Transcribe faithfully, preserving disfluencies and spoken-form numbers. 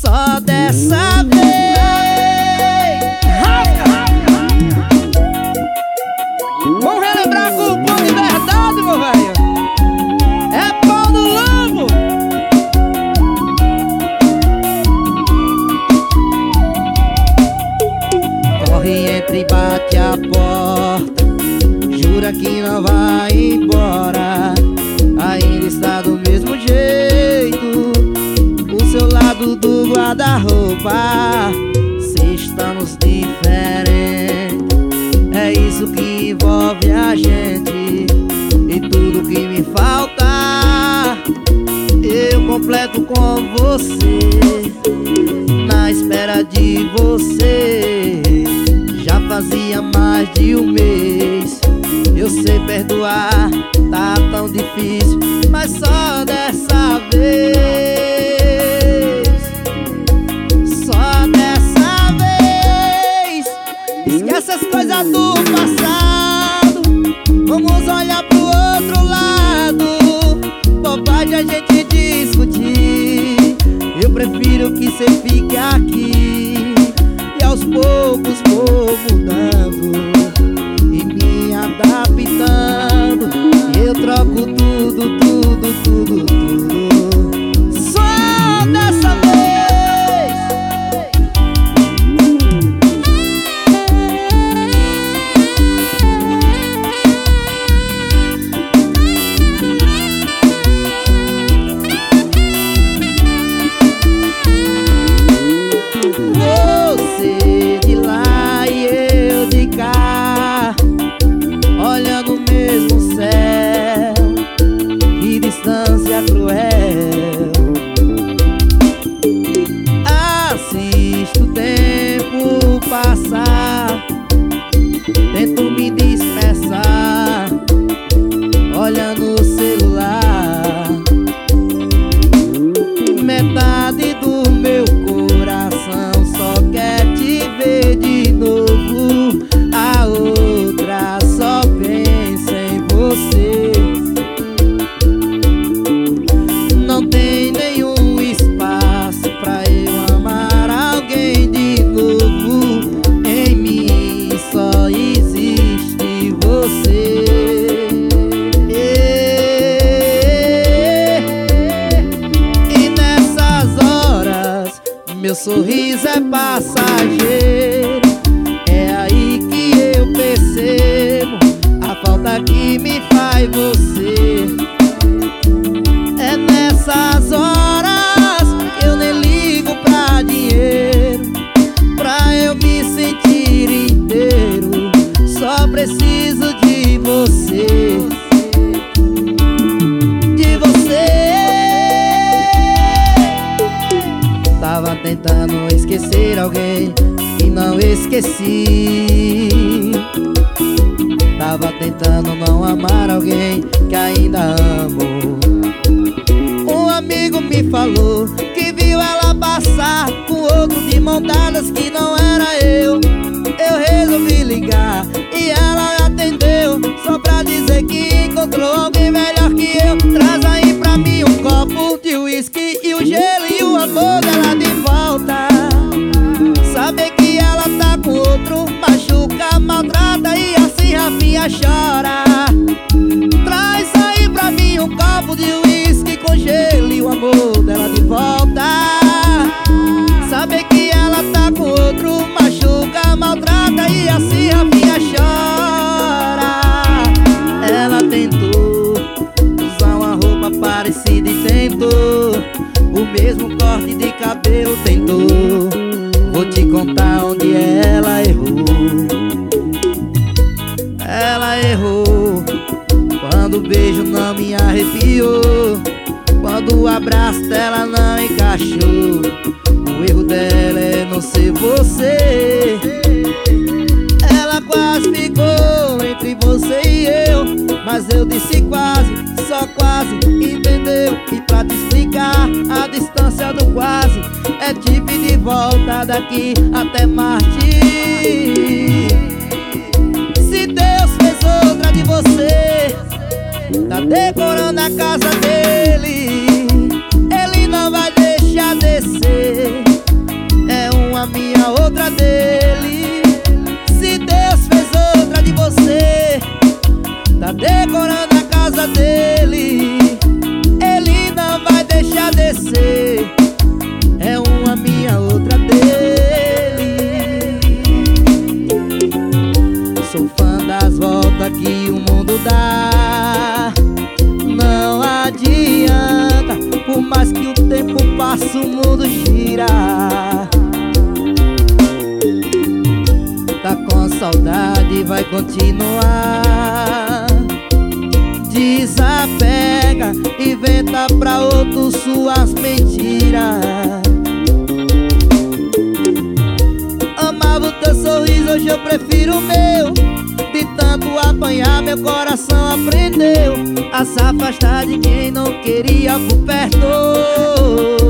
Só dessa vez. Vamos relembrar com o pão de verdade, meu velho. É pão do lobo. Corre, entra e bate a porta. Jura que não vai embora. Ainda está do mesmo jeito. O seu lado do guarda-roupa. Se estamos diferentes, é isso que envolve a gente. E tudo que me falta eu completo com você. Na espera de você já fazia mais de um mês. Eu sei perdoar, tá tão difícil, mas só dessa vez. Só dessa vez. Esquece as coisas do passado. Vamos olhar pro outro lado. Bobagem a gente discutir. Eu prefiro que cê fique aqui. E aos poucos vou mudando e me adaptando. E eu troco tudo, tudo, tudo, tudo. Só dessa vez. Você de lá e eu de cá, olhando o mesmo céu. Que distância cruel. Assisto o tempo passar, tento me dispersar, olhando o celular. Metade do meu coração só quer te ver de novo. A outra só pensa em você. Não tem nenhum espaço pra eu amar alguém de novo. Em mim só existe você. E nessas horas meu sorriso é passageiro. É aí que eu percebo a falta que me faz você. É nessas horas que eu nem ligo pra dinheiro. Pra eu me sentir inteiro, só preciso de você. De você. Tava tentando esquecer alguém e não esqueci. Tava tentando não amar alguém que ainda amo. Um amigo me falou que viu ela passar com outro de mão dadas, que não era eu. Eu resolvi ligar e ela atendeu, só pra dizer que encontrou alguém melhor que eu. Traz aí pra mim um copo de uísque e o gelo e o amor dela de volta. Saber que ela tá com outro machuca, maltrata e assim Rafinha chora. Traz aí pra mim um copo de uísque com gelo e o amor dela de volta. Saber que ela tá com outro machuca, maltrata e assim Rafinha chora. Ela tentou usar uma roupa parecida e tentou o mesmo corte de cabelo, tentou. Vou te contar onde ela errou. Ela errou quando o beijo não me arrepiou, quando o abraço dela não encaixou. O erro dela é não ser você. Ela quase ficou entre você e eu, mas eu disse quase, só quase, entendeu? E pra te explicar, a distância do quase é tipo de volta daqui até Marte. Se Deus fez outra de você, tá decorando a casa dele, ele não vai deixar descer. esquecer. É uma minha, outra dele. Sou fã das voltas que o mundo dá. Não adianta, por mais que o tempo passe, o mundo gira. Tá com saudade, vai continuar. Desapega, inventa pra outro suas mentiras. Amava o teu sorriso, hoje eu prefiro o meu. De tanto apanhar, meu coração aprendeu a se afastar de quem não queria por perto.